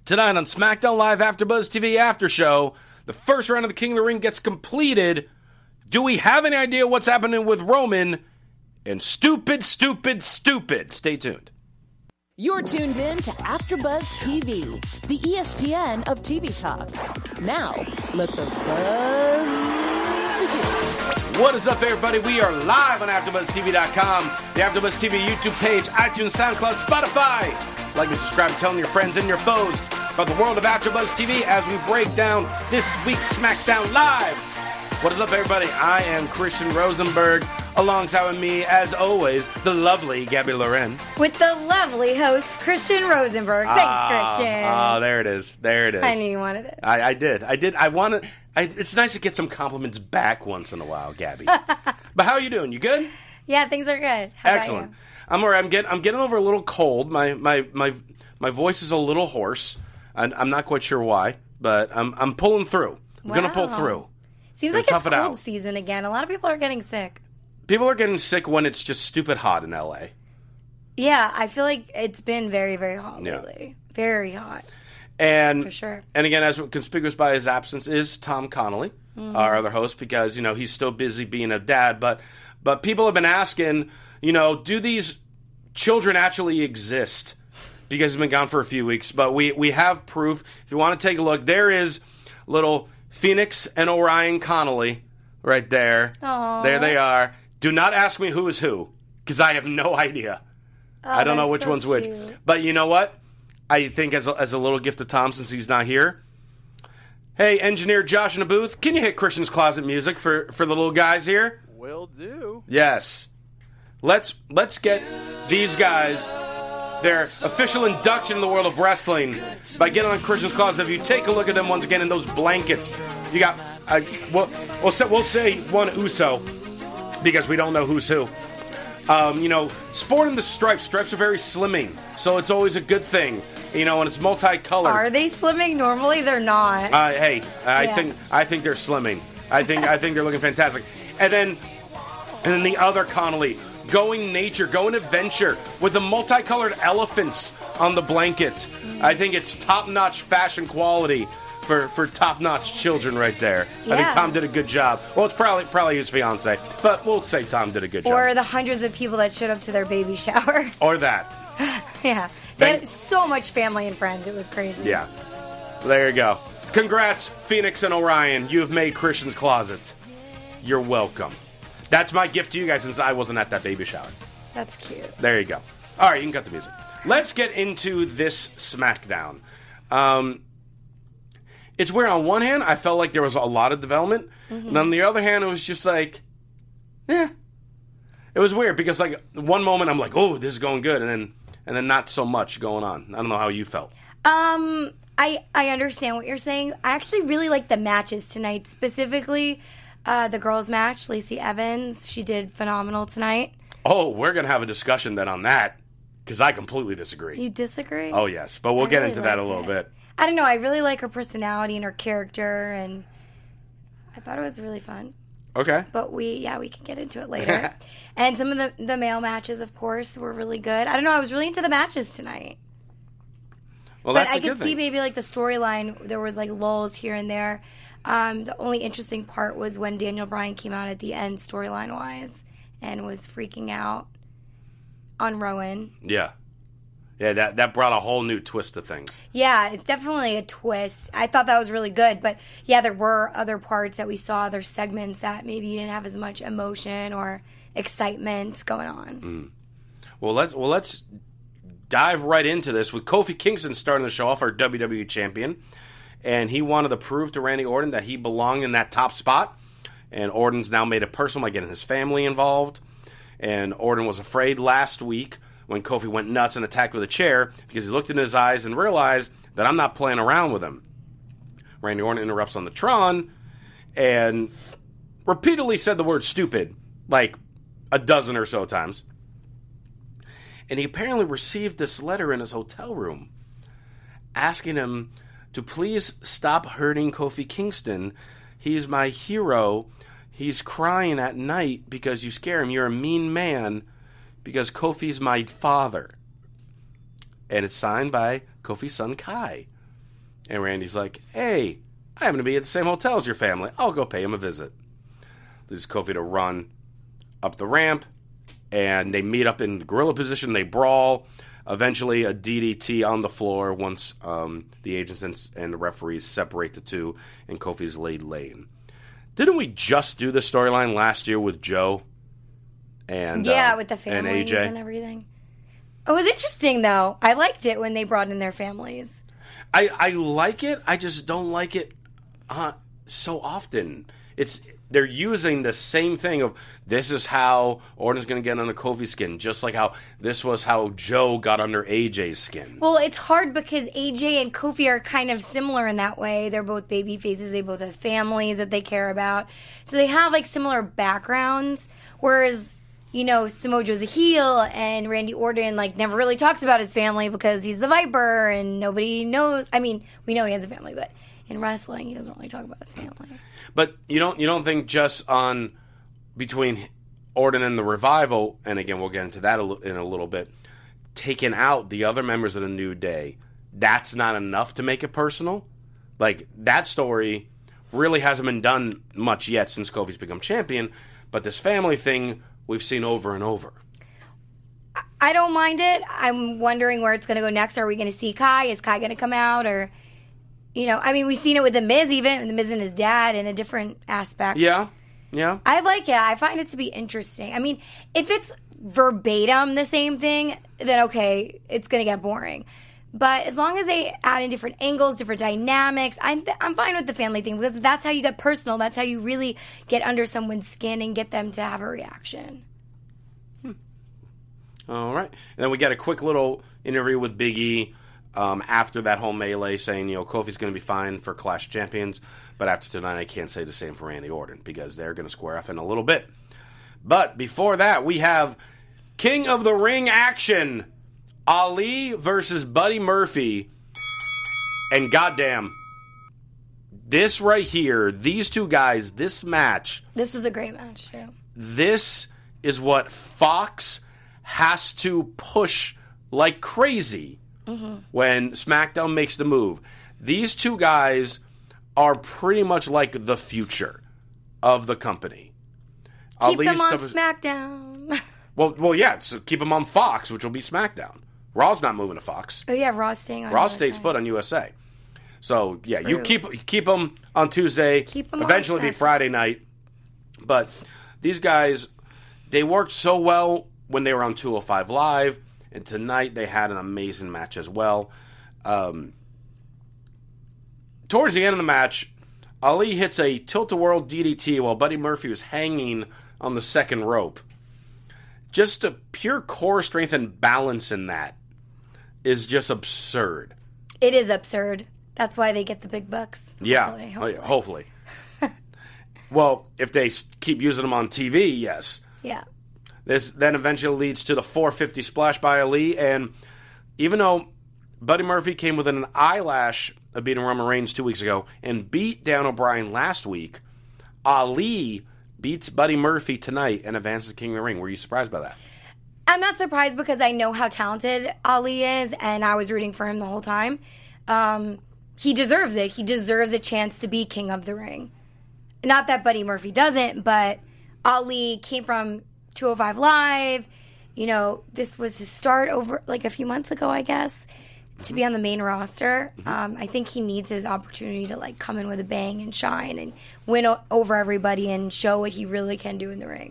Tonight on SmackDown Live AfterBuzz TV After Show, the first round of the King of the Ring gets completed. Do we have any idea what's happening with Roman? And stupid. Stay tuned. You're tuned in to AfterBuzz TV, the ESPN of TV talk. Now, let the buzz begin. What is up, everybody? We are live on AfterBuzzTV.com, the AfterBuzz TV YouTube page, iTunes, SoundCloud, Spotify. Like and subscribe, telling your friends and your foes about the world of AfterBuzz TV as we break down this week's SmackDown Live. What is up, everybody? I am Christian Rosenberg. Alongside with me, as always, the lovely Gabby Loren. With the lovely host, Christian Rosenberg. Thanks, Christian. Oh, there it is. I knew you wanted it. I did. It's nice to get some compliments back once in a while, Gabby. But how are you doing? You good? Yeah, things are good. How Excellent. About you? I'm all right. I'm getting over a little cold. My voice is a little hoarse. I'm not quite sure why, but I'm pulling through. I'm going to pull through. Seems like it's cold season again. A lot of people are getting sick. People are getting sick when it's just stupid hot in L.A. Yeah, I feel like it's been very, very hot lately. Very hot. And, for sure. And again, as conspicuous by his absence is Tom Connolly, our other host, because, he's still busy being a dad. But people have been asking, do these children actually exist? Because he's been gone for a few weeks. But we have proof. If you want to take a look, there is little Phoenix and Orion Connolly right there. Aww. There they are. Do not ask me who is who, because I have no idea. I don't know which one's cute. which. But you know what? I think as a little gift to Tom, since he's not here, hey, engineer Josh in the booth, can you hit Christian's Closet music for the little guys here? Will do. Yes. Let's get these guys their official induction in the world of wrestling by getting on Christian's Closet. If you take a look at them once again in those blankets, you got we'll say one Uso, because we don't know who's who. Sporting the stripes. Stripes are very slimming, so it's always a good thing. And it's multicolored. Are they slimming? Normally they're not. I think they're slimming. I think they're looking fantastic. And then the other Connolly, going nature, going adventure with the multicolored elephants on the blanket. I think it's top-notch fashion quality for top-notch children right there. Yeah. I think Tom did a good job. Well, it's probably his fiance, but we'll say Tom did a good job. Or the hundreds of people that showed up to their baby shower. Or that. Yeah. They had so much family and friends. It was crazy. Yeah. There you go. Congrats, Phoenix and Orion. You have made Christian's Closet. You're welcome. That's my gift to you guys since I wasn't at that baby shower. That's cute. There you go. All right, you can cut the music. Let's get into this SmackDown. It's weird. On one hand, I felt like there was a lot of development. Mm-hmm. And on the other hand, it was just like, It was weird because, like, one moment I'm like, oh, this is going good. And then not so much going on. I don't know how you felt. I understand what you're saying. I actually really like the matches tonight. Specifically, the girls' match, Lacey Evans. She did phenomenal tonight. Oh, we're going to have a discussion then on that because I completely disagree. You disagree? Oh, yes. But we'll get into that a little bit. I don't know. I really like her personality and her character, and I thought it was really fun. Okay. But we can get into it later. And some of the male matches, of course, were really good. I don't know. I was really into the matches tonight. Well, but that's I could see maybe like the storyline. There was like lulls here and there. The only interesting part was when Daniel Bryan came out at the end, storyline wise, and was freaking out on Rowan. Yeah. Yeah, that brought a whole new twist to things. Yeah, it's definitely a twist. I thought that was really good. But, yeah, there were other parts that we saw, other segments that maybe didn't have as much emotion or excitement going on. Mm. Well, let's dive right into this with Kofi Kingston starting the show off, our WWE champion. And he wanted to prove to Randy Orton that he belonged in that top spot. And Orton's now made it personal by getting his family involved. And Orton was afraid last week when Kofi went nuts and attacked with a chair because he looked in his eyes and realized that I'm not playing around with him. Randy Orton interrupts on the Tron and repeatedly said the word stupid like a dozen or so times. And he apparently received this letter in his hotel room asking him to please stop hurting Kofi Kingston. He's my hero. He's crying at night because you scare him. You're a mean man. Because Kofi's my father. And it's signed by Kofi's son, Kai. And Randy's like, hey, I happen to be at the same hotel as your family. I'll go pay him a visit. Leaves Kofi to run up the ramp, and they meet up in gorilla position. They brawl. Eventually, a DDT on the floor once the agents and the referees separate the two, and Kofi's laid lane. Didn't we just do the storyline last year with Joe? And with the families and AJ? And everything. It was interesting, though. I liked it when they brought in their families. I like it. I just don't like it so often. They're using the same thing of this is how Orton's going to get under Kofi's skin, just like how this was how Joe got under AJ's skin. Well, it's hard because AJ and Kofi are kind of similar in that way. They're both baby faces. They both have families that they care about. So they have like similar backgrounds. Whereas, Samoa Joe's a heel and Randy Orton like never really talks about his family because he's the Viper and nobody knows. I mean, we know he has a family, but in wrestling, he doesn't really talk about his family. But you don't think just on between Orton and the Revival, and again we'll get into that in a little bit, taking out the other members of the New Day, that's not enough to make it personal? Like, that story really hasn't been done much yet since Kofi's become champion, but this family thing we've seen over and over. I don't mind it. I'm wondering where it's going to go next. Are we going to see Kai? Is Kai going to come out? Or, we've seen it with The Miz even, The Miz and his dad in a different aspect. Yeah. I like it. I find it to be interesting. I mean, if it's verbatim the same thing, then okay, it's going to get boring. But as long as they add in different angles, different dynamics, I'm fine with the family thing because that's how you get personal. That's how you really get under someone's skin and get them to have a reaction. All right. And then we got a quick little interview with Big E after that whole melee saying, Kofi's going to be fine for Clash of Champions, but after tonight I can't say the same for Randy Orton because they're going to square off in a little bit. But before that, we have King of the Ring action. Ali versus Buddy Murphy. And goddamn, this right here, these two guys, this match. This was a great match, too. This is what Fox has to push like crazy when SmackDown makes the move. These two guys are pretty much like the future of the company. Keep them on SmackDown. Well, yeah, so keep them on Fox, which will be SmackDown. Raw's not moving to Fox. Oh, yeah, Raw's staying on Raw USA. stays put on USA. So, yeah, True. you keep them on Tuesday. Keep them eventually on be Friday night. But these guys, they worked so well when they were on 205 Live, and tonight they had an amazing match as well. Towards the end of the match, Ali hits a tilt-a-whirl DDT while Buddy Murphy was hanging on the second rope. Just a pure core strength and balance in that is just absurd. It is absurd. That's why they get the big bucks. Hopefully. Well, if they keep using them on TV, yes. Yeah. This then eventually leads to the 450 splash by Ali, and even though Buddy Murphy came within an eyelash of beating Roman Reigns 2 weeks ago and beat Dan O'Brien last week, Ali beats Buddy Murphy tonight and advances to King of the Ring. Were you surprised by that? I'm not surprised because I know how talented Ali is, and I was rooting for him the whole time. He deserves it. He deserves a chance to be King of the Ring. Not that Buddy Murphy doesn't, but Ali came from 205 Live. This was his start over like a few months ago, I guess, to be on the main roster. I think he needs his opportunity to like come in with a bang and shine and win over everybody and show what he really can do in the ring.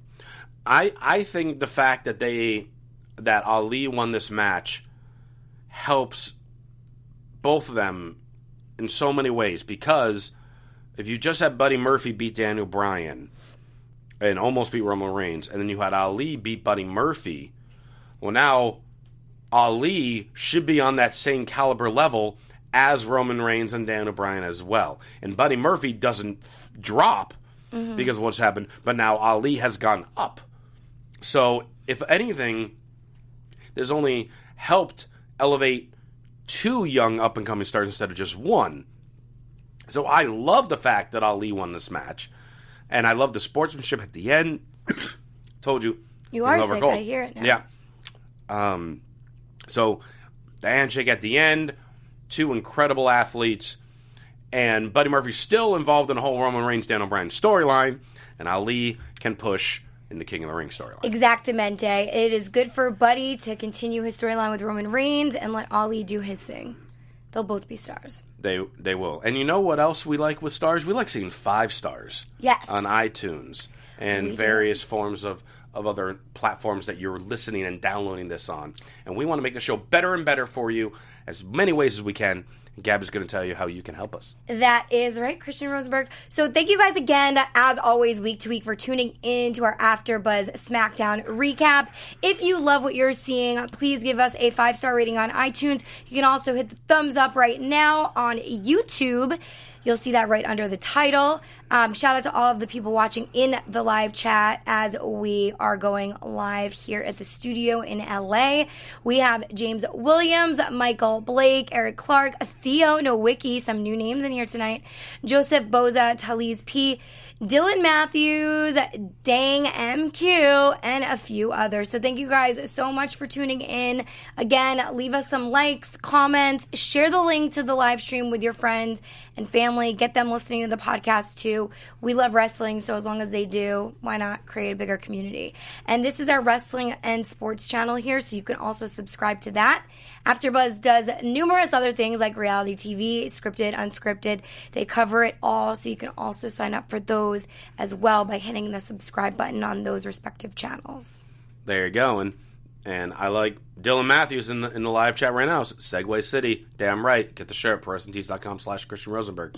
I think the fact that Ali won this match helps both of them in so many ways, because if you just had Buddy Murphy beat Daniel Bryan and almost beat Roman Reigns, and then you had Ali beat Buddy Murphy, well, now Ali should be on that same caliber level as Roman Reigns and Daniel Bryan as well. And Buddy Murphy doesn't drop because of what's happened, but now Ali has gone up. So, if anything, this only helped elevate two young up-and-coming stars instead of just one. So I love the fact that Ali won this match. And I love the sportsmanship at the end. Told you. You are sick. I hear it now. Yeah. So the handshake at the end. two incredible athletes, and Buddy Murphy's still involved in the whole Roman Reigns, Daniel Bryan storyline, and Ali can push in the King of the Ring storyline. Exactamente. It is good for Buddy to continue his storyline with Roman Reigns and let Ali do his thing. They'll both be stars. They will. And you know what else we like with stars? We like seeing 5 stars. Yes. On iTunes and various forms of other platforms that you're listening and downloading this on. And we want to make the show better and better for you as many ways as we can. Gab is going to tell you how you can help us. That is right, Christian Rosenberg. So thank you guys again, as always, week to week, for tuning in to our AfterBuzz SmackDown recap. If you love what you're seeing, please give us a 5-star rating on iTunes. You can also hit the thumbs up right now on YouTube. You'll see that right under the title. Shout out to all of the people watching in the live chat as we are going live here at the studio in LA. We have James Williams, Michael Blake, Eric Clark, Theo Nowicki, some new names in here tonight, Joseph Boza, Talise P., Dylan Matthews, Dang MQ, and a few others. So thank you guys so much for tuning in. Again, leave us some likes, comments, share the link to the live stream with your friends and family. Get them listening to the podcast too. We love wrestling, so as long as they do, why not create a bigger community? And this is our wrestling and sports channel here, so you can also subscribe to that. AfterBuzz does numerous other things like reality TV, scripted, unscripted. They cover it all, so you can also sign up for those as well by hitting the subscribe button on those respective channels. There you go. And I like Dylan Matthews in the live chat right now. Segway City. Damn right. Get the shirt. ProWrestlingTees.com/Christian Rosenberg.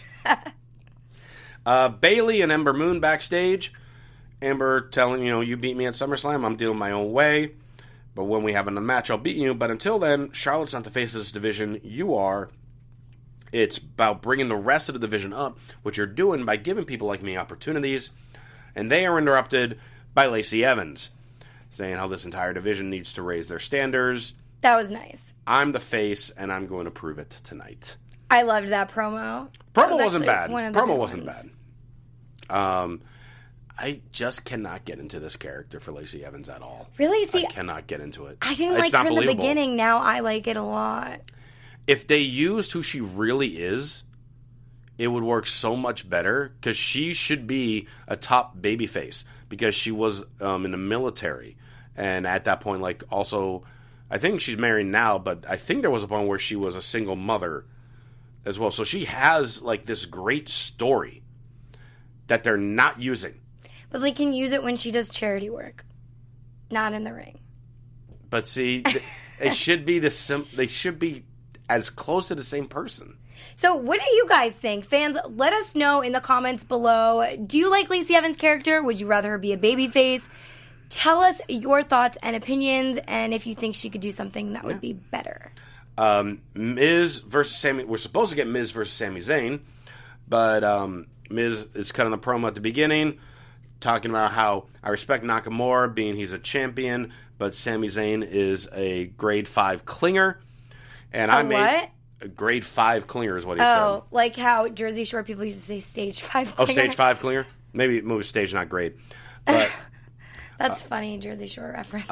Bailey and Ember Moon backstage. Ember telling, you beat me at SummerSlam. I'm doing my own way. But when we have another match, I'll beat you. But until then, Charlotte's not the face of this division. You are. It's about bringing the rest of the division up, which you're doing by giving people like me opportunities. And they are interrupted by Lacey Evans, saying how this entire division needs to raise their standards. That was nice. I'm the face, and I'm going to prove it tonight. I loved that promo. Promo wasn't bad. Promo wasn't bad. I just cannot get into this character for Lacey Evans at all. Really? See, I cannot get into it. I didn't like her in the beginning. Now I like it a lot. If they used who she really is, it would work so much better, because she should be a top babyface, because she was in the military. And at that point, also, I think she's married now, but I think there was a point where she was a single mother as well. So she has, this great story that they're not using. But they can use it when she does charity work, not in the ring. But see, it should be they should be as close to the same person. So what do you guys think? Fans, let us know in the comments below. Do you like Lacey Evans' character? Would you rather her be a babyface? Tell us your thoughts and opinions, and if you think she could do something that would be better. Miz versus Sami. We're supposed to get Miz versus Sami Zayn, but Miz is cutting the promo at the beginning, talking about how I respect Nakamura, being he's a champion, but Sami Zayn is a grade 5 clinger. And what? A grade 5 clinger is what he said. Oh, like how Jersey Shore people used to say stage 5 clinger. Oh, stage 5 clinger? Maybe it was stage, not grade. But that's funny, Jersey Shore reference.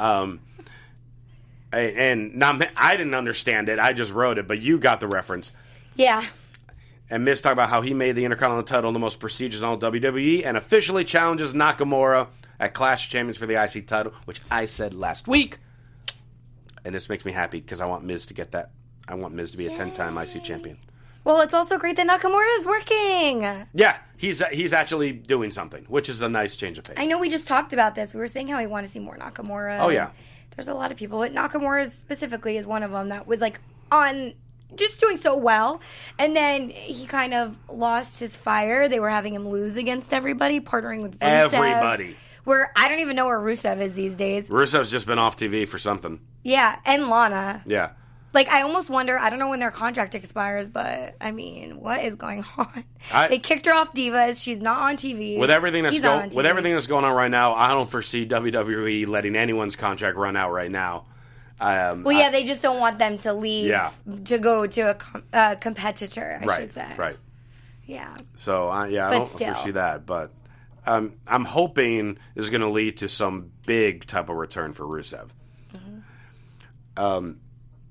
And I didn't understand it. I just wrote it, but you got the reference. Yeah. And Miz talked about how he made the Intercontinental title the most prestigious in all WWE and officially challenges Nakamura at Clash of Champions for the IC title, which I said last week. And this makes me happy because I want Miz to get that. I want Miz to be a 10-time IC champion. Well, it's also great that Nakamura is working. Yeah, he's actually doing something, which is a nice change of pace. I know we just talked about this. We were saying how we want to see more Nakamura. Oh, yeah. There's a lot of people, but Nakamura specifically is one of them that was on just doing so well. And then he kind of lost his fire. They were having him lose against everybody, partnering with Rusev. Everybody. Where I don't even know where Rusev is these days. Rusev's just been off TV for something. Yeah, and Lana. Yeah. I almost wonder, I don't know when their contract expires, but, what is going on? They kicked her off Divas. She's not on TV. With everything that's going on right now, I don't foresee WWE letting anyone's contract run out right now. They just don't want them to leave to go to a competitor, I should say. Right. Yeah. So, I don't foresee that, but I'm hoping this is going to lead to some big type of return for Rusev. Mm-hmm.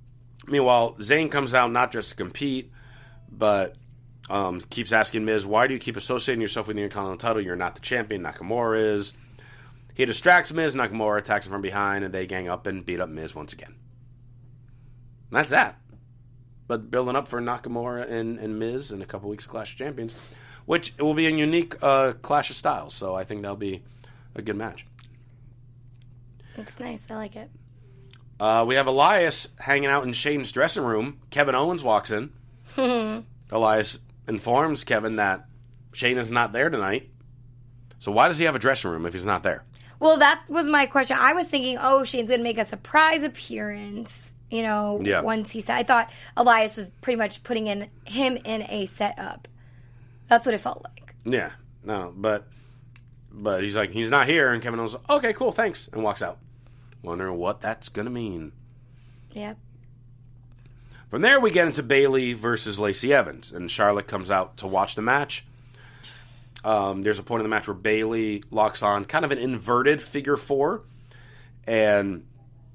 Meanwhile, Zayn comes out not just to compete, but keeps asking Miz, why do you keep associating yourself with the Intercontinental title? You're not the champion. Nakamura is. He distracts Miz. Nakamura attacks him from behind, and they gang up and beat up Miz once again. And that's that. But building up for Nakamura and Miz in a couple weeks of Clash of Champions, which will be a unique clash of styles. So I think that'll be a good match. It's nice. I like it. We have Elias hanging out in Shane's dressing room. Kevin Owens walks in. Elias informs Kevin that Shane is not there tonight. So why does he have a dressing room if he's not there? Well, that was my question. I was thinking, Shane's going to make a surprise appearance, once he said. I thought Elias was pretty much putting him in a setup. That's what it felt like. Yeah. No, but he's like, he's not here, and Kevin Owens, okay, cool, thanks, and walks out. Wondering what that's going to mean. Yep. From there, we get into Bayley versus Lacey Evans, and Charlotte comes out to watch the match. There's a point in the match where Bayley locks on kind of an inverted figure four, and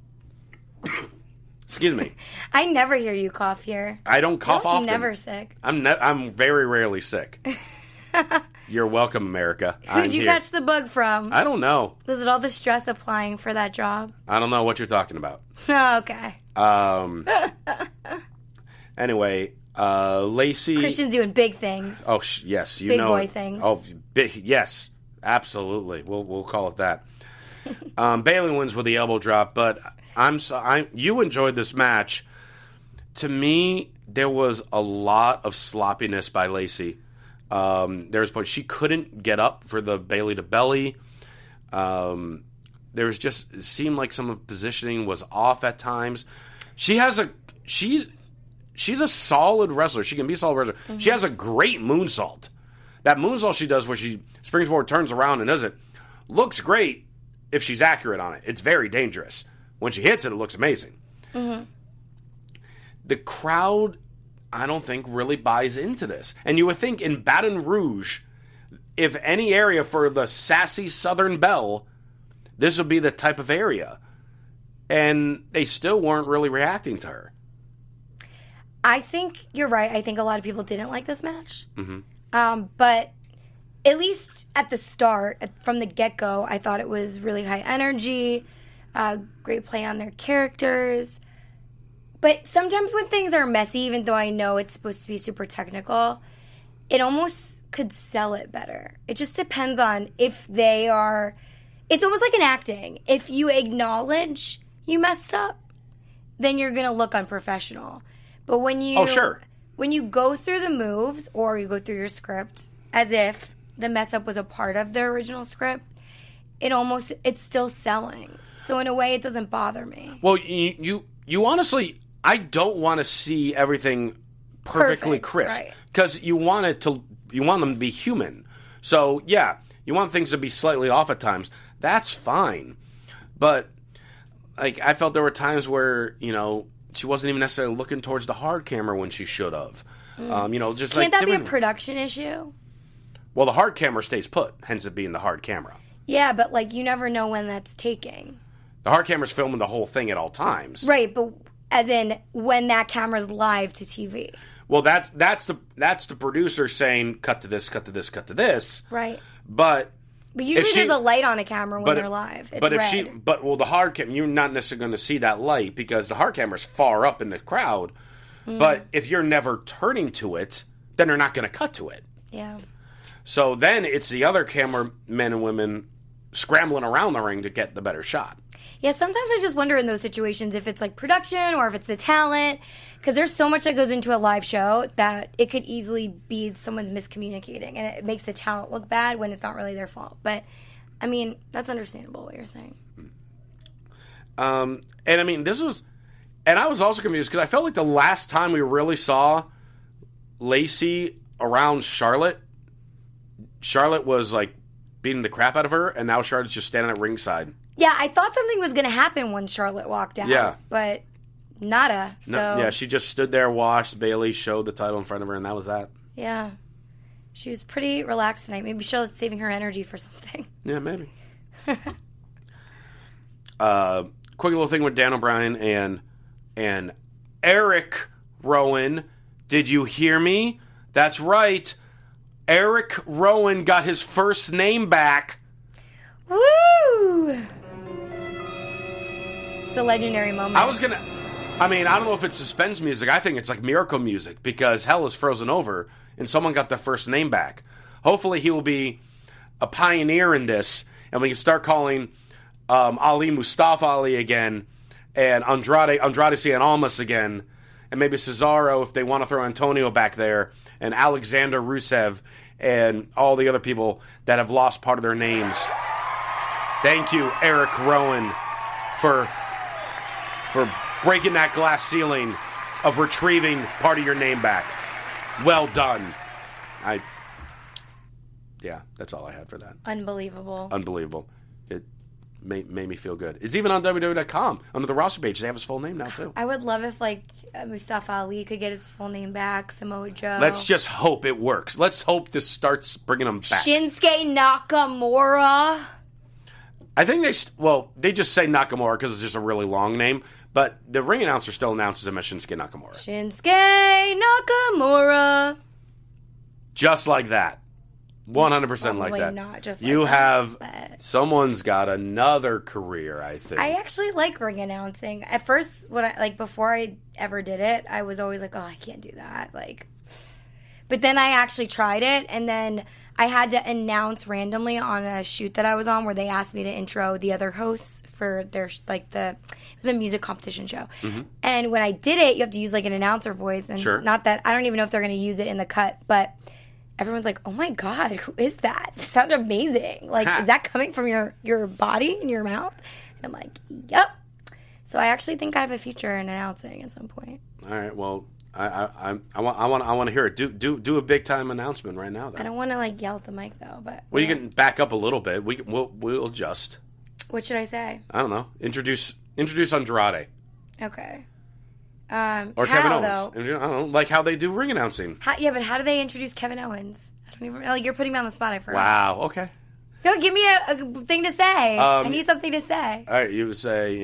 excuse me. I never hear you cough here. I don't cough often. You're never sick. I'm very rarely sick. You're welcome, America. Who'd you catch the bug from? I don't know. Was it all the stress applying for that job? I don't know what you're talking about. Oh, okay. Anyway, Lacey... Christian's doing big things. Oh, yes. You big know boy it. things. Oh, big, yes. Absolutely. We'll call it that. Bayley wins with the elbow drop, but you enjoyed this match. To me, there was a lot of sloppiness by Lacey. There was a point she couldn't get up for the Bayley to belly. It seemed like some of the positioning was off at times. She's a solid wrestler. She can be a solid wrestler. Mm-hmm. She has a great moonsault. That moonsault she does where she springs forward, turns around, and does it, looks great if she's accurate on it. It's very dangerous. When she hits it, it looks amazing. Mm-hmm. The crowd, I don't think, really buys into this. And you would think in Baton Rouge, if any area for the sassy Southern Belle, this would be the type of area. And they still weren't really reacting to her. I think you're right. I think a lot of people didn't like this match. Mm-hmm. But at least at the start, from the get-go, I thought it was really high energy, great play on their characters. But sometimes when things are messy, even though I know it's supposed to be super technical, it almost could sell it better. It just depends on if they are... It's almost like an acting. If you acknowledge you messed up, then you're going to look unprofessional. But when you... Oh, sure. When you go through the moves or you go through your script as if the mess up was a part of the original script, it's still selling. So in a way, it doesn't bother me. Well, you honestly... I don't want to see everything perfectly crisp because you want them to be human. So yeah, you want things to be slightly off at times. That's fine, but like I felt there were times where she wasn't even necessarily looking towards the hard camera when she should have. Just can't that be a production issue? Well, the hard camera stays put, hence it being the hard camera. Yeah, but you never know when that's taking. The hard camera's filming the whole thing at all times, right? But as in when that camera's live to TV. Well, that's the producer saying cut to this, cut to this, cut to this. Right. But usually there's a light on a camera when they're live. It's red. The hard camera, you're not necessarily going to see that light because the hard camera's far up in the crowd. Mm. But if you're never turning to it, then they're not going to cut to it. Yeah. So then it's the other cameramen and women scrambling around the ring to get the better shot. Yeah, sometimes I just wonder in those situations if it's production or if it's the talent. Because there's so much that goes into a live show that it could easily be someone's miscommunicating. And it makes the talent look bad when it's not really their fault. But, I mean, that's understandable what you're saying. And, I mean, this was... And I was also confused because I felt like the last time we really saw Lacey around Charlotte was, beating the crap out of her. And now Charlotte's just standing at ringside. Yeah, I thought something was going to happen when Charlotte walked out. Yeah. But nada. So. No, yeah, she just stood there, watched Bayley, showed the title in front of her, and that was that. Yeah. She was pretty relaxed tonight. Maybe Charlotte's saving her energy for something. Yeah, maybe. Quick little thing with Dan O'Brien and Eric Rowan. Did you hear me? That's right. Eric Rowan got his first name back. Woo! It's a legendary moment. I don't know if it's suspense music. I think it's like miracle music because hell is frozen over and someone got their first name back. Hopefully he will be a pioneer in this and we can start calling Ali Mustafa Ali again and Andrade Cien Almas again and maybe Cesaro if they want to throw Antonio back there and Alexander Rusev and all the other people that have lost part of their names. Thank you, Eric Rowan, for breaking that glass ceiling of retrieving part of your name back. Well done. Yeah, that's all I had for that. Unbelievable. It made me feel good. It's even on WWE.com. Under the roster page, they have his full name now, too. I would love if, Mustafa Ali could get his full name back, Samoa Joe. Let's just hope it works. Let's hope this starts bringing him back. Shinsuke Nakamura. I think they just say Nakamura because it's just a really long name, but the ring announcer still announces him as Shinsuke Nakamura. Shinsuke Nakamura. Just like that. 100% like that. Not just you like have that. Someone's got another career, I think. I actually like ring announcing. At first, before I ever did it, I was always like, "Oh, I can't do that." But then I actually tried it, and then I had to announce randomly on a shoot that I was on, where they asked me to intro the other hosts for their it was a music competition show. Mm-hmm. And when I did it, you have to use an announcer voice, and sure. Not that I don't even know if they're going to use it in the cut, but. Everyone's like, oh my God, who is that? It sounds amazing. Is that coming from your body and your mouth? And I'm like, yep. So I actually think I have a future in announcing at some point. All right, well, I want to hear it. Do a big time announcement right now. Then. I don't want to yell at the mic though, but well, you can back up a little bit. We'll adjust. What should I say? I don't know. Introduce Andrade. Okay. Or Kevin Owens. Though? I don't know, like how they do ring announcing. But how do they introduce Kevin Owens? I don't even you're putting me on the spot. I forgot. Wow. Okay. No, give me a thing to say. I need something to say. All right, you would say,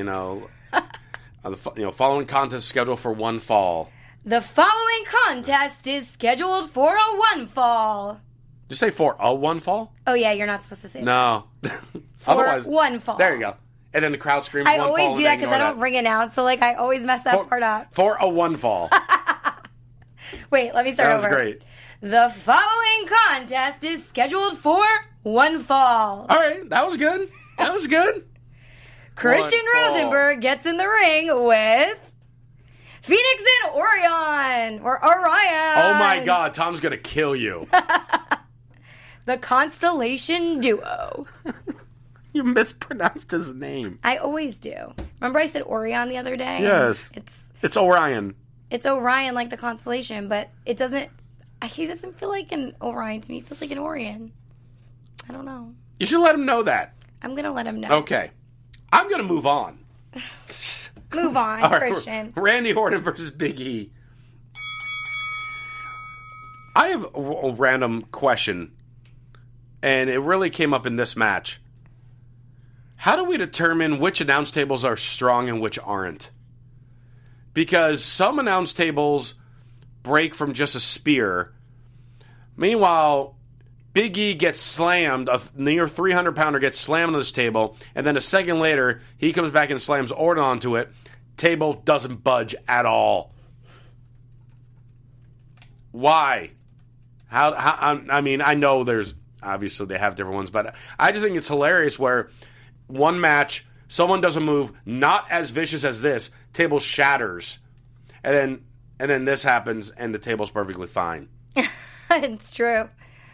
following contest scheduled for one fall. The following contest is scheduled for a one fall. Did you say for a one fall? Oh yeah, you're not supposed to say that. No. Otherwise, one fall. There you go. And then the crowd screams I one fall. always do that because I don't ring announce, so I always mess that part up. For a one fall. Wait, let me start over. That was great. The following contest is scheduled for one fall. All right, that was good. Christian Rosenberg gets in the ring with Phoenix and Orion. Oh my God, Tom's going to kill you. The Constellation Duo. You mispronounced his name. I always do. Remember I said Orion the other day? Yes. It's Orion. It's Orion like the constellation, but it doesn't... He doesn't feel like an Orion to me. He feels like an Orion. I don't know. You should let him know that. I'm going to let him know. Okay. I'm going to move on. Move on, Christian. Randy Orton versus Big E. I have a random question, and it really came up in this match. How do we determine which announce tables are strong and which aren't? Because some announce tables break from just a spear. Meanwhile, Big E gets slammed, a near 300-pounder gets slammed on this table, and then a second later, he comes back and slams Orton onto it. Table doesn't budge at all. Why? I mean, I know there's, obviously they have different ones, but I just think it's hilarious where one match, someone does a move not as vicious as this, table shatters, and then this happens, and the table's perfectly fine. It's true.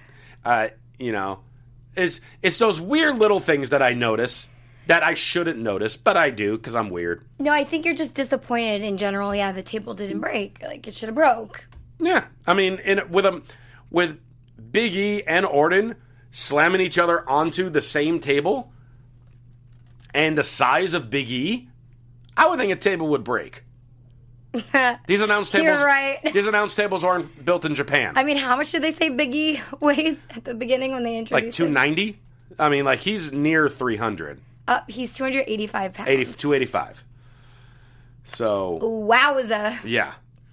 It's those weird little things that I notice that I shouldn't notice, but I do because I'm weird. No, I think you're just disappointed in general. Yeah, the table didn't break. It should have broke. Yeah, I mean, with Big E and Orton slamming each other onto the same table, and the size of Big E, I would think a table would break. These announce tables. You're right. These announce tables aren't built in Japan. I mean, how much did they say Big E weighs at the beginning when they introduced 290? I mean, he's near 300. He's 285 pounds. 285. So wowza. yeah.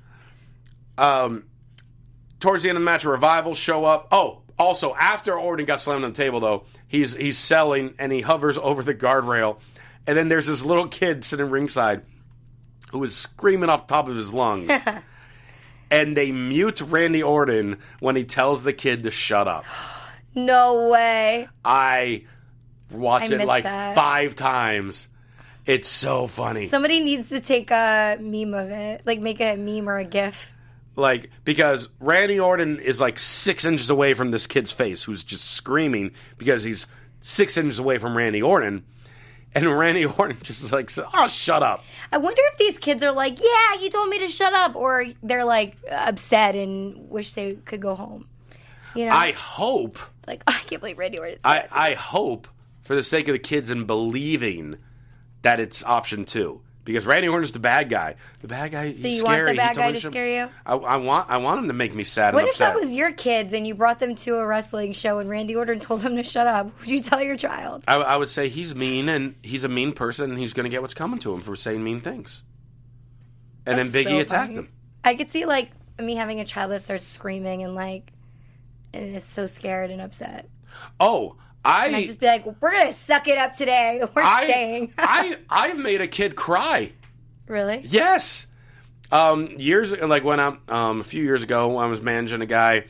Towards the end of the match, a Revival show up. Oh, also after Orton got slammed on the table, though, he's selling and he hovers over the guardrail, and then there's this little kid sitting ringside who is screaming off the top of his lungs. And they mute Randy Orton when he tells the kid to shut up. No way. I watched it like that 5 times. It's so funny. Somebody needs to take a meme of it. Like, make a meme or a GIF. Like, because Randy Orton is like 6 inches away from this kid's face who's just screaming because he's 6 inches away from Randy Orton. And Randy Orton just like, oh, shut up. I wonder if these kids are like, yeah, he told me to shut up. Or they're like upset and wish they could go home. You know? I hope. Like, oh, I can't believe Randy Orton. I hope, for the sake of the kids and believing that it's option 2. Because Randy Orton's the bad guy. The bad guy, he's scary. So you want the bad guy to scare you? I want him to make me sad What and if upset. that was your kids and you brought them to a wrestling show and Randy Orton told them to shut up? Would you tell your child? I would say he's mean and he's a mean person and he's going to get what's coming to him for saying mean things. And That's then Biggie so attacked funny. him. I could see, like, me having a child that starts screaming and, like, and is so scared and upset. Oh, And I'd just be like, we're going to suck it up today. We're staying. I've made a kid cry. Really? Yes. Years like when a few years ago when I was managing a guy,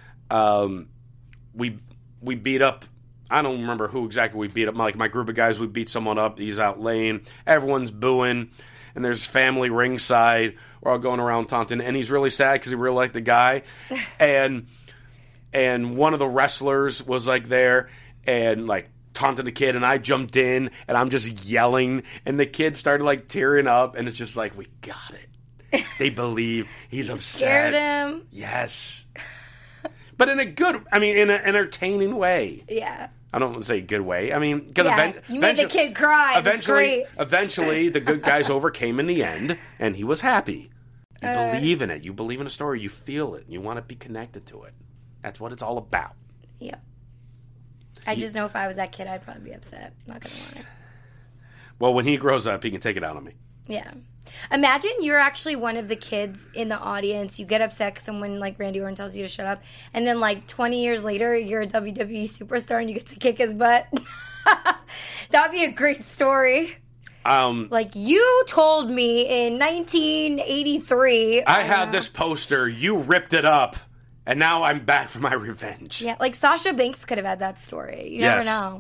we beat up. I don't remember who exactly we beat up. Like my group of guys, we beat someone up. He's out laying. Everyone's booing, and there's family ringside. We're all going around taunting, and he's really sad because he really liked the guy, and one of the wrestlers was like there and like taunting the kid, and I jumped in and I'm just yelling, and the kid started like tearing up, and it's just like, we got it. They believe he's upset. Scared him. Yes. But in a good, I mean, in an entertaining way. Yeah. I don't want to say good way. I mean, because You made the kid cry. Eventually, the good guys overcame in the end, and he was happy. You believe in it. You believe in a story. You feel it. You want to be connected to it. That's what it's all about. Yeah. I just know if I was that kid, I'd probably be upset. Not gonna lie. Well, when he grows up, he can take it out on me. Yeah. Imagine you're actually one of the kids in the audience. You get upset because someone like Randy Orton tells you to shut up. And then like 20 years later, you're a WWE superstar and you get to kick his butt. That'd be a great story. Like, you told me in 1983. I had this poster. You ripped it up. And now I'm back for my revenge. Yeah, like Sasha Banks could have had that story. You never know.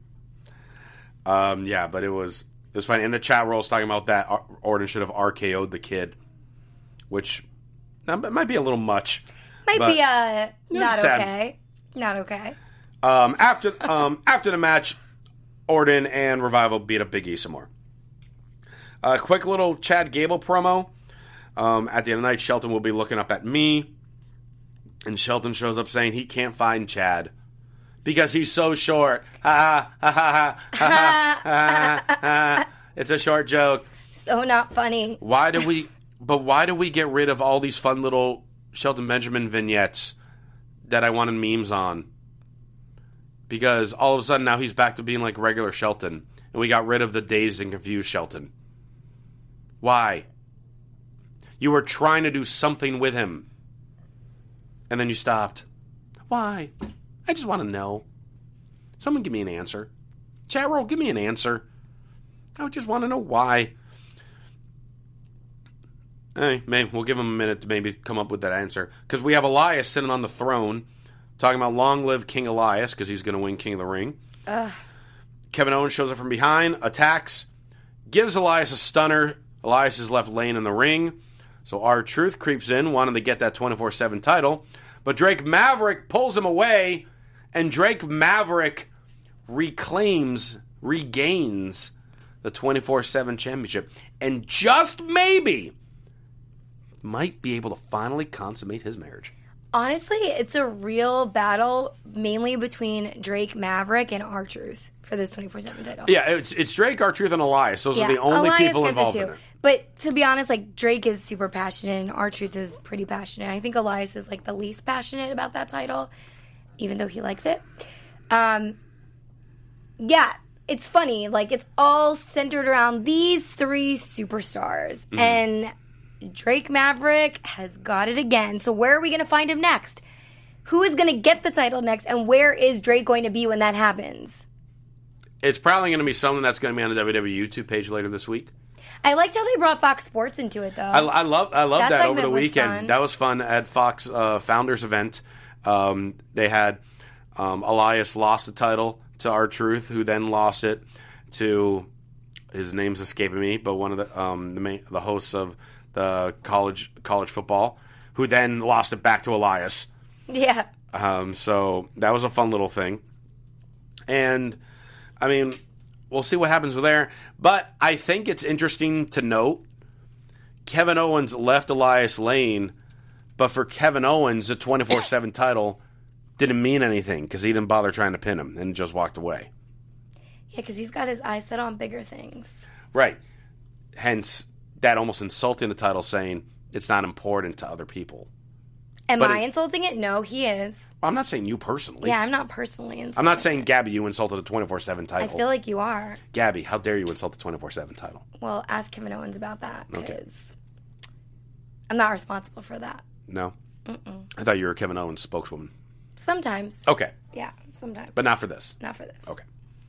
Yeah, but it was funny. In the chat roll, talking about that Orton should have RKO'd the kid, which might be a little much. Might be not okay. Not okay. After the match, Orton and Revival beat up Big E some more. Quick little Chad Gable promo. At the end of the night, Shelton will be looking up at me. And Shelton shows up saying he can't find Chad because he's so short. Ha ha ha ha ha ha. It's a short joke. So not funny. Why do we get rid of all these fun little Shelton Benjamin vignettes that I wanted memes on? Because all of a sudden now he's back to being like regular Shelton, and we got rid of the dazed and confused Shelton. Why? You were trying to do something with him. And then you stopped. Why? I just want to know. Someone give me an answer. Chat roll, give me an answer. I just want to know why. Hey, maybe we'll give him a minute to maybe come up with that answer. Because we have Elias sitting on the throne talking about long live King Elias because he's going to win King of the Ring. Kevin Owens shows up from behind, attacks, gives Elias a stunner. Elias is left laying in the ring. So R-Truth creeps in, wanting to get that 24/7 title. But Drake Maverick pulls him away, and Drake Maverick regains the 24/7 championship. And just maybe might be able to finally consummate his marriage. Honestly, it's a real battle, mainly between Drake Maverick and R-Truth for this 24/7 title. Yeah, it's Drake, R-Truth, and Elias. Those are the only Elias people gets involved it in too. it. But to be honest, like, Drake is super passionate and R-Truth is pretty passionate. I think Elias is like the least passionate about that title, even though he likes it. Yeah, it's funny. Like, it's all centered around these three superstars. And Drake Maverick has got it again. So where are we going to find him next? Who is going to get the title next? And where is Drake going to be when that happens? It's probably going to be something that's going to be on the WWE YouTube page later this week. I liked how they brought Fox Sports into it, though. I love that over the weekend. Fun. That was fun at Fox Founders event. They had Elias lost the title to R-Truth, who then lost it to, his name's escaping me, but one of the hosts of the college football, who then lost it back to Elias. Yeah. So that was a fun little thing. And, I mean, we'll see what happens with there. But I think it's interesting to note Kevin Owens left Elias Lane, but for Kevin Owens, the 24/7 title didn't mean anything because he didn't bother trying to pin him and just walked away. Yeah, because he's got his eyes set on bigger things. Right. Hence, that almost insulting the title, saying it's not important to other people. Am I insulting it? No, he is. Well, I'm not saying you personally. Yeah, I'm not personally insulting I'm not saying, it. Gabby, you insulted the 24/7 title. I feel like you are. Gabby, how dare you insult the 24/7 title? Well, ask Kevin Owens about that, because Okay. I'm not responsible for that. No? Mm-mm. I thought you were a Kevin Owens spokeswoman. Sometimes. Okay. Yeah, sometimes. But not for this. Not for this. Okay.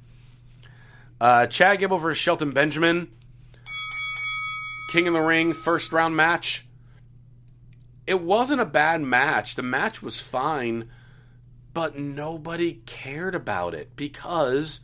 Chad Gable versus Shelton Benjamin. King of the Ring, first round match. It wasn't a bad match. The match was fine, but nobody cared about it because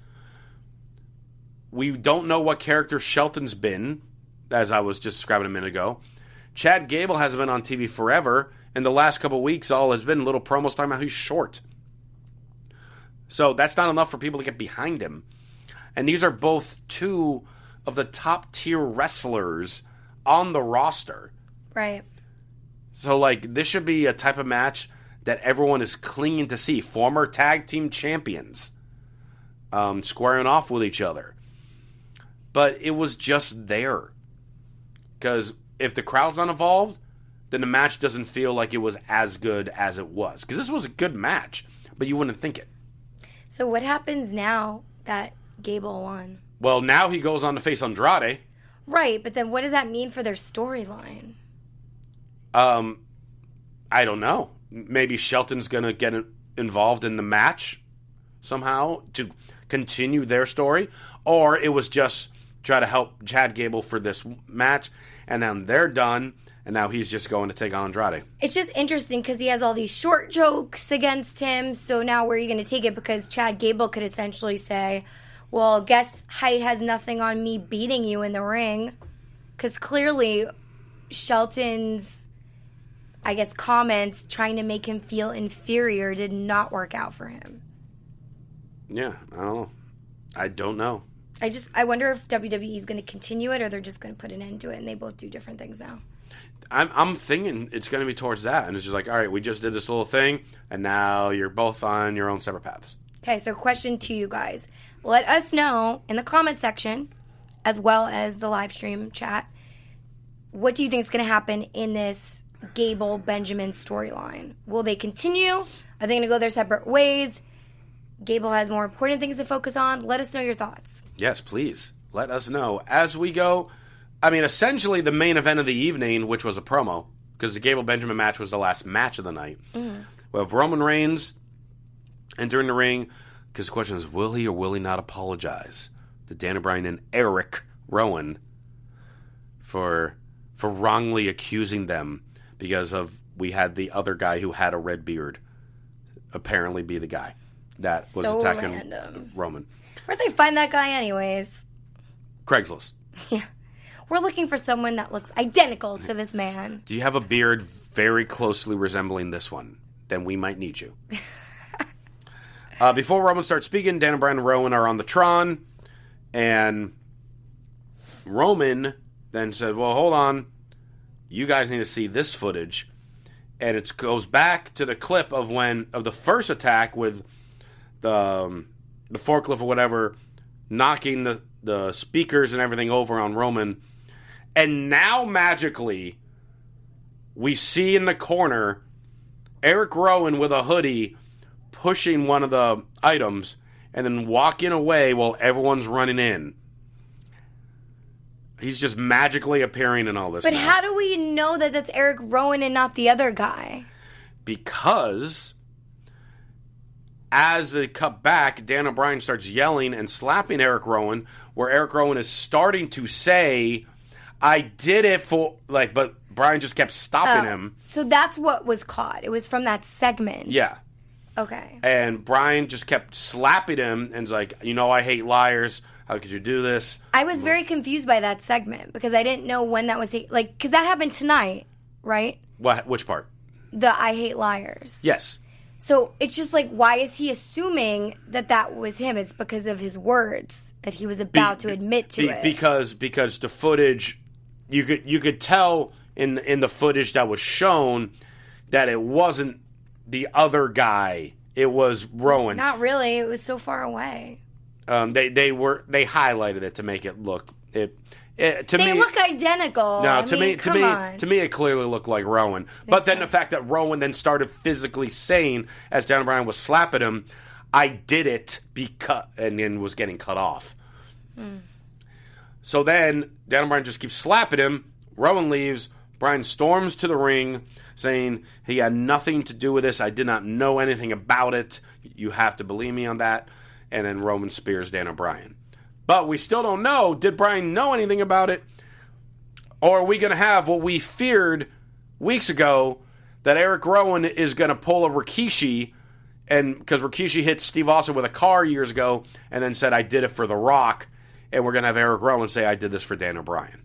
we don't know what character Shelton's been, as I was just describing a minute ago. Chad Gable hasn't been on TV forever. In the last couple of weeks, all has been little promos talking about he's short. So that's not enough for people to get behind him. And these are both two of the top tier wrestlers on the roster. Right. So, like, this should be a type of match that everyone is clinging to see. Former tag team champions squaring off with each other. But it was just there. Because if the crowd's not involved, then the match doesn't feel like it was as good as it was. Because this was a good match, but you wouldn't think it. So what happens now that Gable won? Well, now he goes on to face Andrade. Right, but then what does that mean for their storyline? I don't know. Maybe Shelton's going to get involved in the match somehow to continue their story. Or it was just try to help Chad Gable for this match, and then they're done, and now he's just going to take on Andrade. It's just interesting because he has all these short jokes against him, so now where are you going to take it? Because Chad Gable could essentially say, well, guess height has nothing on me beating you in the ring. Because clearly Shelton's, I guess, comments trying to make him feel inferior did not work out for him. Yeah, I don't know. I wonder if WWE is going to continue it or they're just going to put an end to it and they both do different things now. I'm thinking it's going to be towards that. And it's just like, all right, we just did this little thing, and now you're both on your own separate paths. Okay, so question to you guys. Let us know in the comment section, as well as the live stream chat, what do you think is going to happen in this Gable-Benjamin storyline? Will they continue? Are they going to go their separate ways? Gable has more important things to focus on. Let us know your thoughts. Yes, please. Let us know. As we go, I mean, essentially the main event of the evening, which was a promo, because the Gable-Benjamin match was the last match of the night. Mm-hmm. We have Roman Reigns entering the ring, because the question is, will he or will he not apologize to Daniel Bryan and Eric Rowan for wrongly accusing them because of we had the other guy who had a red beard apparently be the guy that was so attacking random. Roman. Where'd they find that guy anyways? Craigslist. Yeah. We're looking for someone that looks identical to this man. Do you have a beard very closely resembling this one? Then we might need you. Before Roman starts speaking, Daniel Bryan and Rowan are on the Tron, and Roman then said, well, hold on. You guys need to see this footage. And it goes back to the clip of the first attack with the forklift or whatever, knocking the speakers and everything over on Roman. And now, magically, we see in the corner Eric Rowan with a hoodie pushing one of the items, and then walking away while everyone's running in. He's just magically appearing in all this. But now. how do we know that that's Eric Rowan and not the other guy? Because as they cut back, Dan O'Brien starts yelling and slapping Eric Rowan, where Eric Rowan is starting to say, I did it for, like, but Brian just kept stopping him. So that's what was caught. It was from that segment. Yeah. Okay. And Brian just kept slapping him and was like, I hate liars. How could you do this? I was very confused by that segment because I didn't know when that was, like, because that happened tonight, right? What? Which part? The I hate liars. Yes. So it's just like, why is he assuming that was him? It's because of his words that he was about to admit to it. Because the footage, you could tell in the footage that was shown that it wasn't the other guy. It was Rowan. Not really. It was so far away. They highlighted it to make it look to they me look identical. No, to me, it clearly looked like Rowan. But then the fact that Rowan then started physically saying, as Dan O'Brien was slapping him, I did it because, and then was getting cut off. So then Dan O'Brien just keeps slapping him. Rowan leaves. Brian storms to the ring, saying he had nothing to do with this. I did not know anything about it. You have to believe me on that. And then Roman spears Dan O'Brien. But we still don't know, did Brian know anything about it? Or are we going to have what we feared weeks ago, that Eric Rowan is going to pull a Rikishi, and because Rikishi hit Steve Austin with a car years ago and then said, I did it for The Rock, and we're going to have Eric Rowan say, I did this for Dan O'Brien.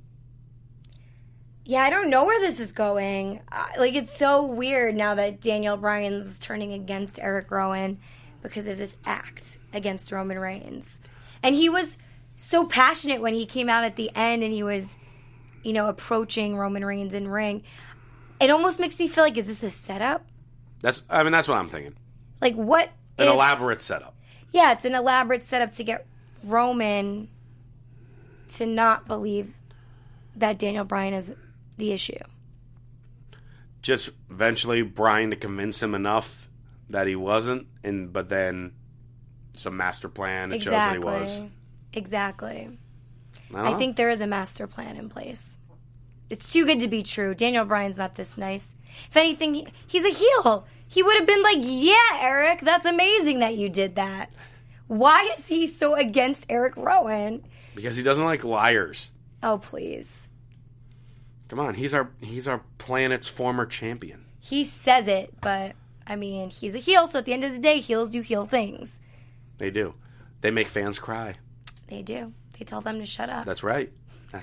Yeah, I don't know where this is going. It's so weird now that Daniel Bryan's turning against Eric Rowan because of this act against Roman Reigns. And he was so passionate when he came out at the end and he was, approaching Roman Reigns in ring. It almost makes me feel like, is this a setup? That's what I'm thinking. Like, what An elaborate setup. Yeah, it's an elaborate setup to get Roman to not believe that Daniel Bryan is the issue. Just eventually Bryan to convince him enough that he wasn't, but then some master plan that shows that he was. Exactly. I think there is a master plan in place. It's too good to be true. Daniel Bryan's not this nice. If anything, he's a heel. He would have been like, yeah, Eric, that's amazing that you did that. Why is he so against Eric Rowan? Because he doesn't like liars. Oh, please. Come on, he's our planet's former champion. He says it, but, he's a heel, so at the end of the day, heels do heel things. They do. They make fans cry. They do. They tell them to shut up. That's right.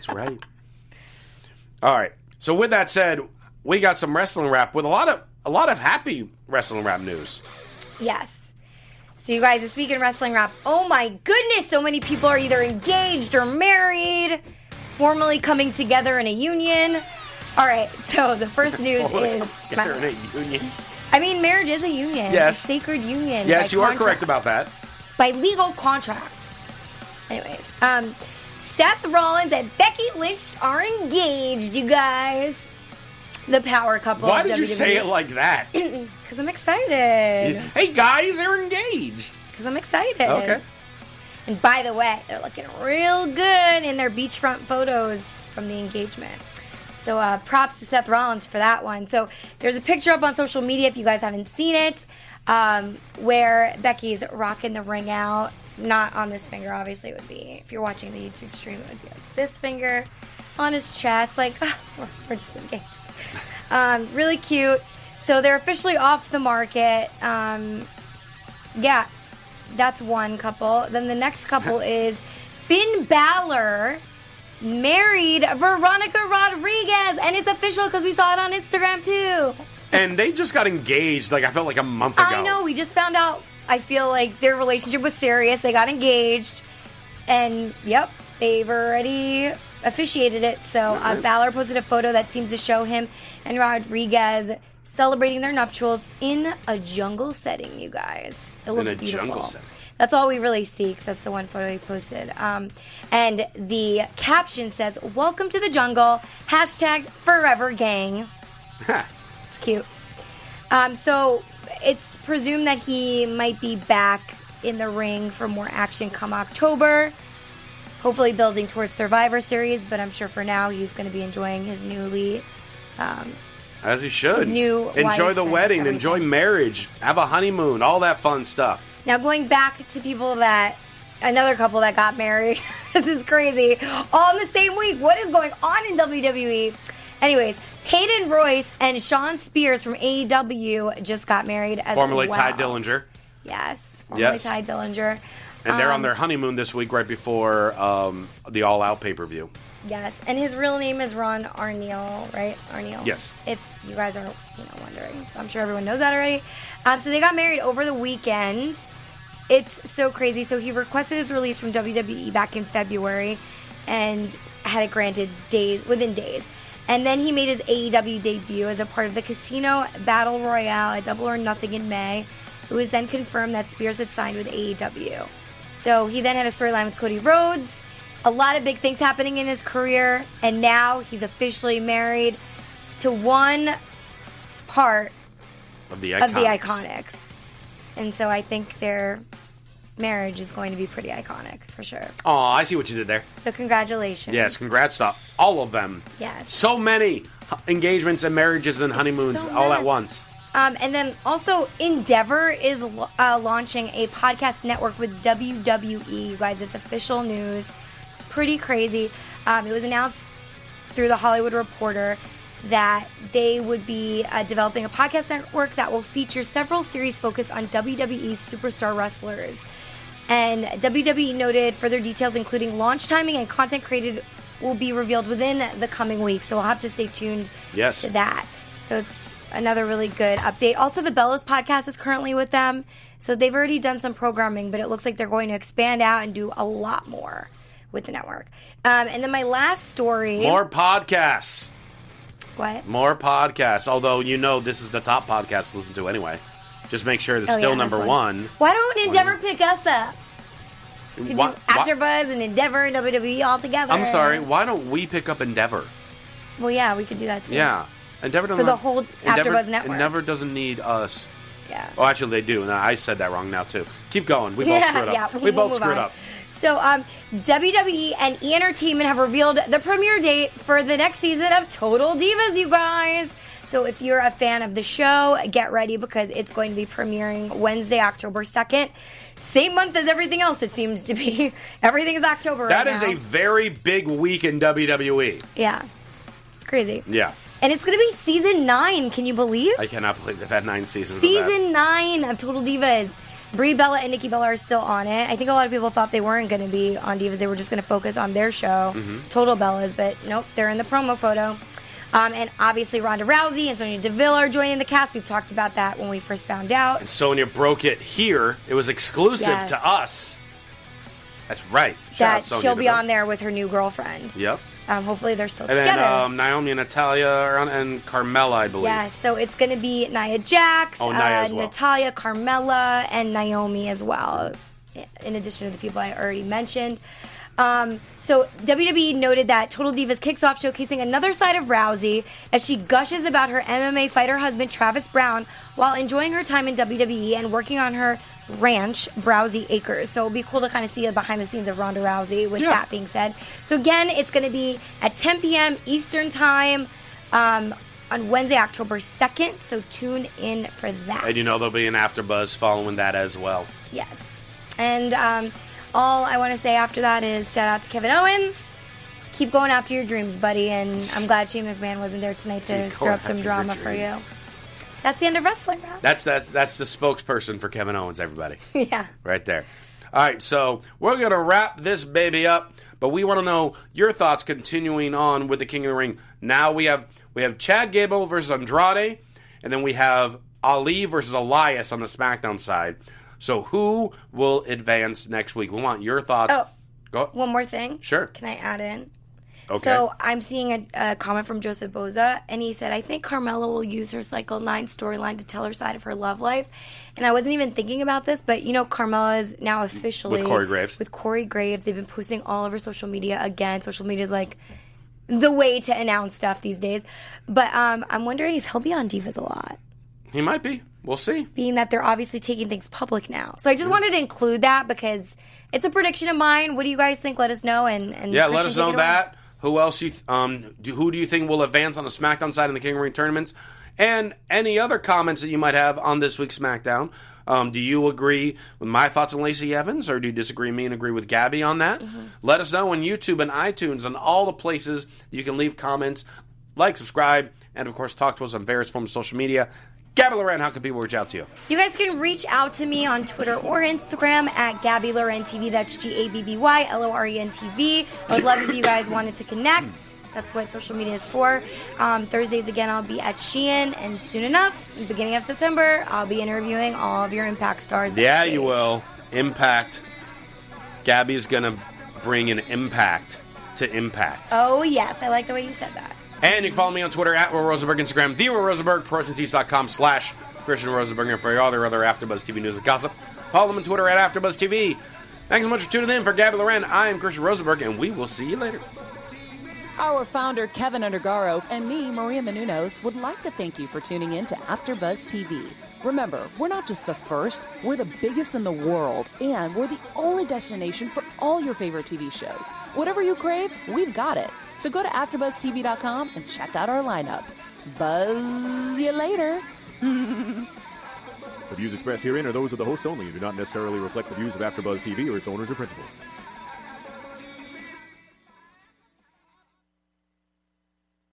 All right. So with that said, we got some wrestling rap with a lot of happy wrestling rap news. Yes. So you guys, this week in wrestling rap, oh my goodness, so many people are either engaged or married, formally coming together in a union. All right. So the first news is together in a union. Marriage is a union. Yes. A sacred union. Yes, you are correct about that. By legal contract. Anyways, Seth Rollins and Becky Lynch are engaged, you guys. The power couple. Why did you say it like that? Because I'm excited. Hey, guys, they're engaged. Because I'm excited. Okay. And by the way, they're looking real good in their beachfront photos from the engagement. So props to Seth Rollins for that one. So there's a picture up on social media if you guys haven't seen it, where Becky's rocking the ring out. Not on this finger, obviously. It would be, if you're watching the YouTube stream, it would be like this finger on his chest. Like, we're just engaged. Really cute. So they're officially off the market. Yeah, that's one couple. Then the next couple is Finn Balor married Veronica Rodriguez. And it's official because we saw it on Instagram, too. And they just got engaged, I felt like a month ago. I know, we just found out. I feel like their relationship was serious. They got engaged. And, yep, they've already officiated it. So Balor posted a photo that seems to show him and Rodriguez celebrating their nuptials in a jungle setting, you guys. It looks beautiful. In a jungle setting. That's all we really see, because that's the one photo he posted. And the caption says, "Welcome to the jungle, #forevergang." It's cute. So it's presumed that he might be back in the ring for more action come October. Hopefully building towards Survivor Series, but I'm sure for now he's going to be enjoying his newly... As he should. His new enjoy wife the and wedding, everything. enjoy marriage, have a honeymoon, all that fun stuff. Now going back to another couple that got married. This is crazy. All in the same week. What is going on in WWE? Anyways, Hayden Royce and Sean Spears from AEW just got married as Formerly well. Ty Dillinger. Yes, formerly Ty Dillinger. And they're on their honeymoon this week right before the All Out pay-per-view. Yes, and his real name is Ron Arneal, right? Arneal. Yes. If you guys are wondering. I'm sure everyone knows that already. So they got married over the weekend. It's so crazy. So he requested his release from WWE back in February and had it granted within days. And then he made his AEW debut as a part of the Casino Battle Royale at Double or Nothing in May. It was then confirmed that Spears had signed with AEW. So he then had a storyline with Cody Rhodes. A lot of big things happening in his career. And now he's officially married to one part Of the Iconics. And so I think their marriage is going to be pretty iconic, for sure. Oh, I see what you did there. So congratulations. Yes, congrats to all of them. Yes. So many engagements and marriages and honeymoons so all nuts. at once. And then also Endeavor is launching a podcast network with WWE. You guys, it's official news. It's pretty crazy. It was announced through the Hollywood Reporter that they would be developing a podcast network that will feature several series focused on WWE's superstar wrestlers. And WWE noted further details, including launch timing and content created, will be revealed within the coming weeks. So we'll have to stay tuned to that. So it's another really good update. Also, the Bellas podcast is currently with them. So they've already done some programming, but it looks like they're going to expand out and do a lot more with the network. And then my last story. More podcasts. What? More podcasts. Although, this is the top podcast to listen to anyway. Just make sure it's still number one. Why don't Endeavor pick us up? Could do AfterBuzz and Endeavor and WWE all together. I'm sorry. Why don't we pick up Endeavor? Well, yeah, we could do that too. Yeah. Endeavor for the whole AfterBuzz network. Endeavor doesn't need us. Yeah. Oh, actually, they do. No, I said that wrong now, too. Keep going. We both screwed up. Yeah, we both screwed up. So, WWE and E! Entertainment have revealed the premiere date for the next season of Total Divas, you guys. So if you're a fan of the show, get ready because it's going to be premiering Wednesday, October 2nd. Same month as everything else, it seems to be. Everything is October right now. That is a very big week in WWE. Yeah. It's crazy. Yeah. And it's going to be season 9. Can you believe? I cannot believe they've had 9 seasons Season 9 of Total Divas. Brie Bella and Nikki Bella are still on it. I think a lot of people thought they weren't going to be on Divas. They were just going to focus on their show, Total Bellas. But nope, they're in the promo photo. And obviously Ronda Rousey and Sonya Deville are joining the cast. We've talked about that when we first found out. And Sonya broke it here. It was exclusive to us. That's right. That she'll be on there with her new girlfriend. Yep. Hopefully they're still and together. And then Naomi and Natalia are on, and Carmella, I believe. Yeah, so it's going to be Nia Jax, Nia as well. Natalia, Carmella, and Naomi as well, in addition to the people I already mentioned. So WWE noted that Total Divas kicks off showcasing another side of Rousey as she gushes about her MMA fighter husband Travis Brown while enjoying her time in WWE and working on her ranch, Rousey Acres. So it'll be cool to kind of see the behind the scenes of Ronda Rousey with that being said. So again, it's going to be at 10 p.m. Eastern Time on Wednesday, October 2nd. So tune in for that. And there'll be an AfterBuzz following that as well. Yes. And all I want to say after that is shout out to Kevin Owens. Keep going after your dreams, buddy. And I'm glad Shane McMahon wasn't there tonight to stir up some drama for you. That's the end of wrestling, bro. That's the spokesperson for Kevin Owens, everybody. Yeah. Right there. All right, so we're going to wrap this baby up, but we want to know your thoughts continuing on with the King of the Ring. Now we have Chad Gable versus Andrade, and then we have Ali versus Elias on the SmackDown side. So who will advance next week? We want your thoughts. Oh, go. One more thing. Sure. Can I add in? Okay. So I'm seeing a comment from Joseph Boza, and he said, I think Carmella will use her Cycle 9 storyline to tell her side of her love life. And I wasn't even thinking about this, but Carmella is now officially... With Corey Graves. With Corey Graves. They've been posting all over social media again. Social media is like the way to announce stuff these days. But I'm wondering if he'll be on Divas a lot. He might be. We'll see. Being that they're obviously taking things public now. So I just wanted to include that because it's a prediction of mine. What do you guys think? Let us know. And yeah, Christian, let us know take it away. that. Who else who do you think will advance on the SmackDown side in the King of the Ring tournaments? And any other comments that you might have on this week's SmackDown. Do you agree with my thoughts on Lacey Evans, or do you disagree with me and agree with Gabby on that? Let us know on YouTube and iTunes and all the places you can leave comments, like, subscribe, and of course talk to us on various forms of social media. Gabby Loren, how can people reach out to you? You guys can reach out to me on Twitter or Instagram at Gabby Loren TV. That's GabbyLorenTV. I would love if you guys wanted to connect. That's what social media is for. Thursdays, again, I'll be at Shein, and soon enough, in the beginning of September, I'll be interviewing all of your Impact stars. Yeah, backstage. you will. Impact. Gabby's going to bring an impact to Impact. Oh, yes. I like the way you said that. And you can follow me on Twitter at Will Rosenberg, Instagram, The Will Rosenberg, ProSteams.com/Christian Rosenberg, for all their other AfterBuzz TV news and gossip. Follow them on Twitter at AfterBuzz TV. Thanks so much for tuning in. For Gabby Loren, I am Christian Rosenberg, and we will see you later. Our founder, Kevin Undergaro, and me, Maria Menounos, would like to thank you for tuning in to AfterBuzz TV. Remember, we're not just the first, we're the biggest in the world, and we're the only destination for all your favorite TV shows. Whatever you crave, we've got it. So go to AfterBuzzTV.com and check out our lineup. Buzz you later. The views expressed herein are those of the hosts only and do not necessarily reflect the views of AfterBuzz TV or its owners or principals.